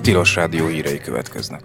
Tilos Rádió hírei következnek.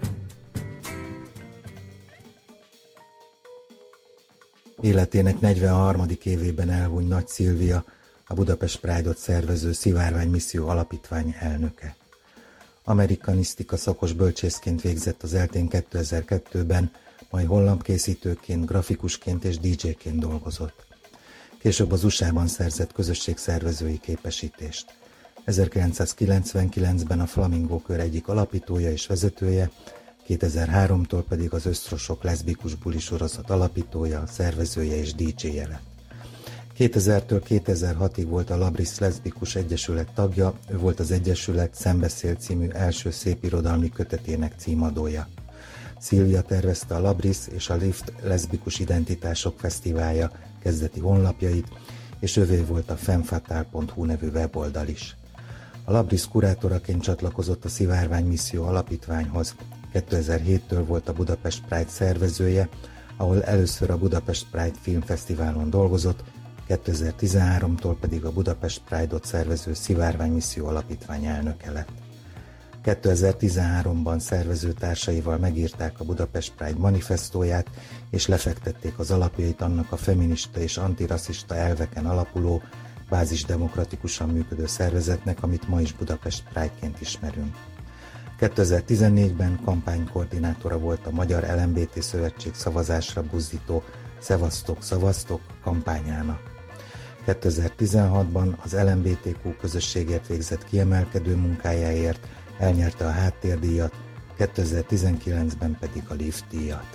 Életének 43. évében elhunyt Nagy Szilvia, a Budapest Pride-ot szervező Szivárvány Misszió Alapítvány elnöke. Amerikanisztika szakos bölcsészként végzett az ELTÉn 2002-ben, majd honlapkészítőként, grafikusként és DJ-ként dolgozott. Később az USA-ban szerzett közösségszervezői képesítést. 1999-ben a Flamingo Kör egyik alapítója és vezetője, 2003-tól pedig az Ösztrosok leszbikus buli sorozat alapítója, szervezője és DJ-je lett. 2000-től 2006-ig volt a Labris Leszbikus Egyesület tagja, ő volt az Egyesület Szembeszél című első szépirodalmi kötetének címadója. Szilvia tervezte a Labris és a Lift Leszbikus Identitások Fesztiválja kezdeti honlapjait, és övé volt a femfatale.hu nevű weboldal is. A Labris kurátoraként csatlakozott a Szivárvány Misszió Alapítványhoz, 2007-től volt a Budapest Pride szervezője, ahol először a Budapest Pride Filmfesztiválon dolgozott, 2013-tól pedig a Budapest Pride-ot szervező Szivárvány Misszió Alapítvány elnöke lett. 2013-ban szervezőtársaival megírták a Budapest Pride manifestóját, és lefektették az alapjait annak a feminista és antirasszista elveken alapuló, bázisdemokratikusan működő szervezetnek, amit ma is Budapest Pride-ként ismerünk. 2014-ben kampánykoordinátora volt a Magyar LMBT Szövetség szavazásra buzdító Szevasztok, Szavaztok kampányának. 2016-ban az LMBTQ közösségért végzett kiemelkedő munkájáért elnyerte a Háttérdíjat, 2019-ben pedig a Lift díjat.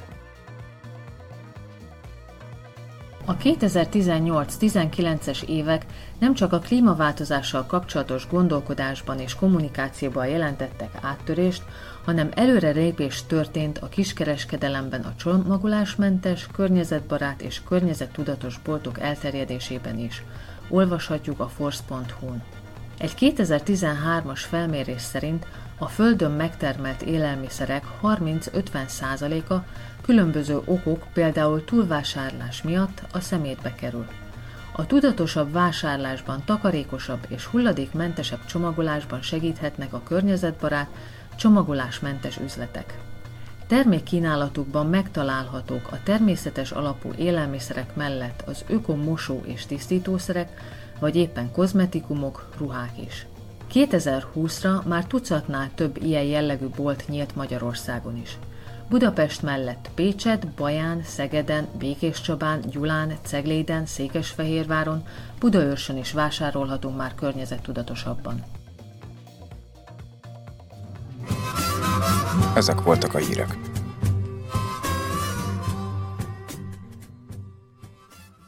A 2018-19-es évek nem csak a klímaváltozással kapcsolatos gondolkodásban és kommunikációban jelentettek áttörést, hanem előrelépés történt a kiskereskedelemben a csomagolásmentes, környezetbarát és környezettudatos boltok elterjedésében is. Olvashatjuk a force.hu-n. Egy 2013-as felmérés szerint a Földön megtermelt élelmiszerek 30-50%-a különböző okok, például túlvásárlás miatt a szemétbe kerül. A tudatosabb vásárlásban, takarékosabb és hulladékmentesebb csomagolásban segíthetnek a környezetbarát, csomagolásmentes üzletek. Termékkínálatukban megtalálhatók a természetes alapú élelmiszerek mellett az öko-mosó és tisztítószerek, vagy éppen kozmetikumok, ruhák is. 2020-ra már tucatnál több ilyen jellegű bolt nyílt Magyarországon is. Budapest mellett Pécset, Baján, Szegeden, Békéscsabán, Gyulán, Cegléden, Székesfehérváron, Budaörsön is vásárolhatunk már környezettudatosabban. Ezek voltak a hírek.